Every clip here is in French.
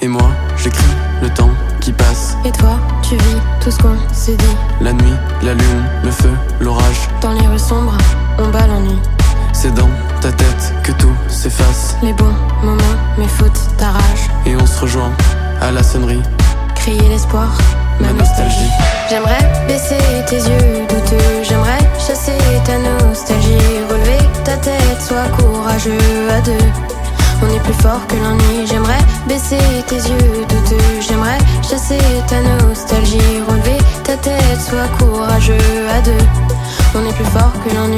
Et moi, j'écris le temps qui passe. Et toi, tu vis tout ce qu'on s'est dit. La nuit, la lune, le feu, l'orage. Dans les rues sombres, on bat l'ennui. C'est dans ta tête que tout s'efface. Les bons moments, mes fautes, ta rage. Et on se rejoint à la sonnerie. Crier l'espoir, ma nostalgie. J'aimerais baisser tes yeux douteux. J'aimerais chasser ta nostalgie. Relever ta tête, sois courageux à deux. On est plus fort que l'ennui. J'aimerais baisser tes yeux douteux. J'aimerais chasser ta nostalgie. Relever ta tête, sois courageux à deux. On est plus fort que l'ennui.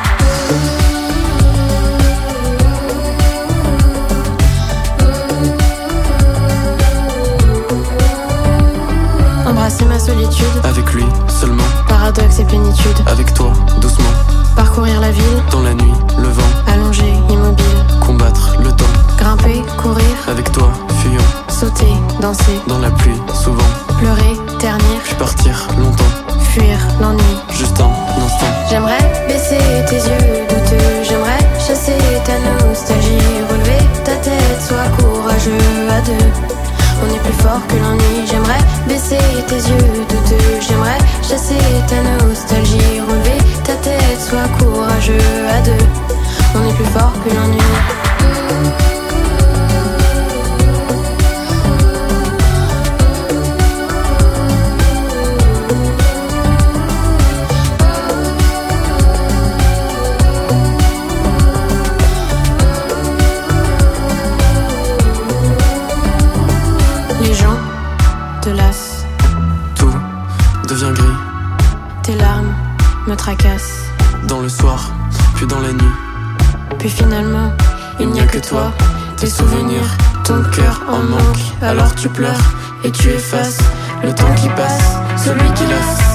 Embrasser ma solitude. Avec lui seulement. Paradoxe et plénitude. Avec toi, doucement. Parcourir la ville. Dans la nuit, le vent. Allongé, immobile. Combattre le temps. Grimper, courir. Avec toi, fuyant. Sauter, danser. Dans la pluie, souvent. Pleurer, ternir. Puis partir longtemps. Fuir l'ennui. Juste un instant. J'aimerais baisser tes yeux douteux. J'aimerais chasser ta nostalgie. Relever ta tête, sois courageux à deux. On est plus fort que l'ennui. J'aimerais baisser tes yeux douteux. J'aimerais chasser ta nostalgie. Relever ta tête, sois courageux à deux. On est plus fort que l'ennui. Les gens te lassent. Tout devient gris. Tes larmes me tracassent. Dans le soir, puis dans la nuit. Puis finalement, il n'y a que toi, tes souvenirs, ton cœur en manque. Alors tu pleures et tu effaces le temps qui passe, celui qui lasse.